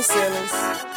no ceilings.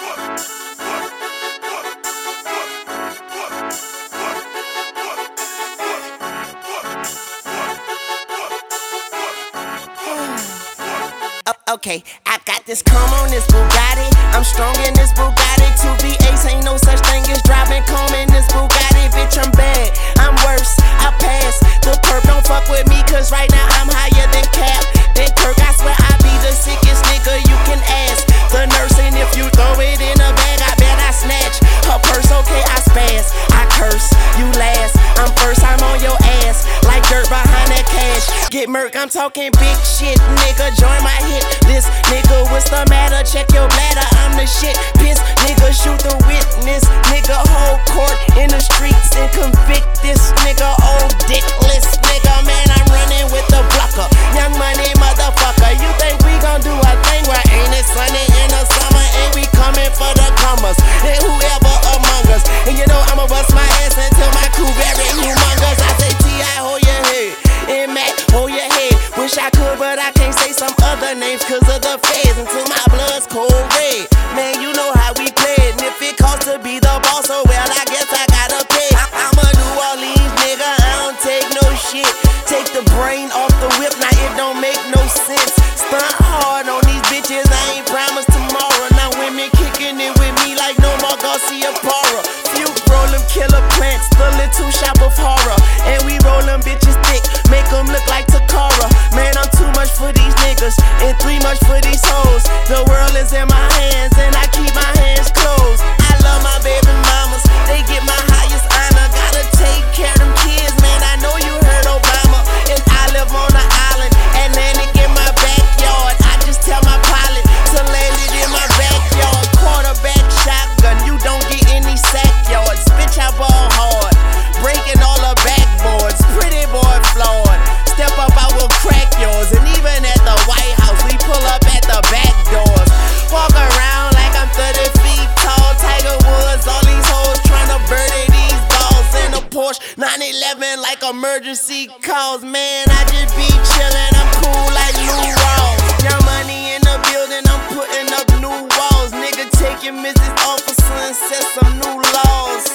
Okay, I got this calm on this Bugatti. I'm strong in this Bugatti. 2 V8s, ain't no such thing as driving calm in this Bugatti. Bitch, I'm bad, I'm worse, I pass. The perp don't fuck with me, cause right now I'm higher than Cap. Then Kirk, I swear I be the sickest nigga you can ask. The nurse, and if you throw it in a bag, I bet I snatch her purse. Okay, I spaz, I curse, you last. I'm first, I'm on your ass, like dirt behind that cash. Get murk, I'm talking big shit, nigga, join my hit list. Nigga, what's the matter? Check your bladder, I'm the shit. Piss, nigga, shoot the witness. Nigga, hold court in the streets and convict this nigga. Old dickless nigga, man, I'm running with the blocker. Young money motherfucker, you think we gon' do a thing? Where ain't it sunny in the summer? Ain't we coming for the comers? And whoever among us. And you know I'ma bust my ass until my crew very humongous. I say T.I. hold your head, and Mac hold your head. Wish I could, but I can't say some other names cause of the feds until my blood's cold red. Man, you know how we play it, and if it costs to be the boss, oh well, I guess I gotta pay. I'm a New Orleans nigga, I don't take no shit. Take the brain off the whip, now it don't make no sense. Stunt hard on these bitches, I ain't promised tomorrow. Now women kicking it with me like no more Garcia Parra. Few roll them killer plants, the little shop of horror. And we roll them bitches thick, make them look like Takara. Man, I'm too much for these niggas, and 3 much for these hoes. The world is in my hands, and I keep my hands closed. I love my baby mamas, they get my highest honor. Gotta take care of them kids, man, I know you heard Obama. And I live on an island, Atlantic in my backyard. I just tell my pilot to land it in my backyard. Quarterback shotgun, you don't get any sack yards. Bitch, I ball hard, breaking all the backboards. Pretty boy flawed, step up, I will crack yours. And even at the White House, we pull up at the back doors. Walk around like I'm 30 feet tall. Tiger Woods, all these hoes tryna birdie these balls in a Porsche 911 like emergency calls. Man, I just be chillin', I'm cool like Lou Rawls. Young money in the building, I'm putting up new walls. Nigga taking Mrs. Officer and set some new laws.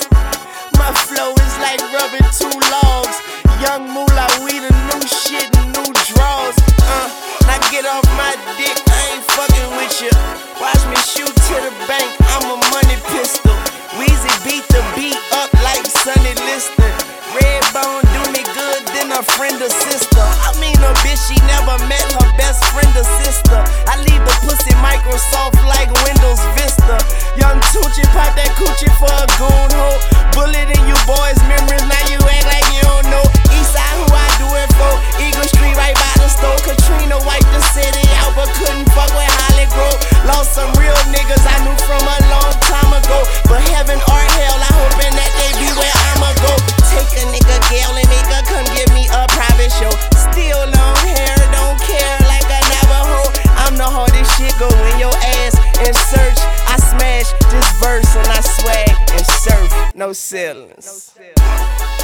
My flow is like rubbing 2 logs. Young moolah, we the new shit, new draws. Now get off my dick, I ain't fucking with you. Watch me shoot to the bank, I'm a money pistol. Weezy beat the beat up like Sonny Liston. Redbone do me good, then a friend or sister. I mean a bitch, she never met her best friend or sister. I leave the pussy Microsoft like Windows Vista. Young Tucci pop that coochie for a goon hoe. Bullet in you boys' memories, now you act like you don't know. Eastside, who I do it for? Eagle Street right by the store. Katrina wiped the city out, but couldn't fuck with Holly Grove. Lost some real niggas I knew from a long time ago. But heaven or hell, I hoping that they be where I'ma go. Take a nigga girl and make her come give me a private show. Still long hair, don't care like a Navajo. I'm the hardest shit, go in your ass and search. I smash this verse and I swag and surf, no ceilings.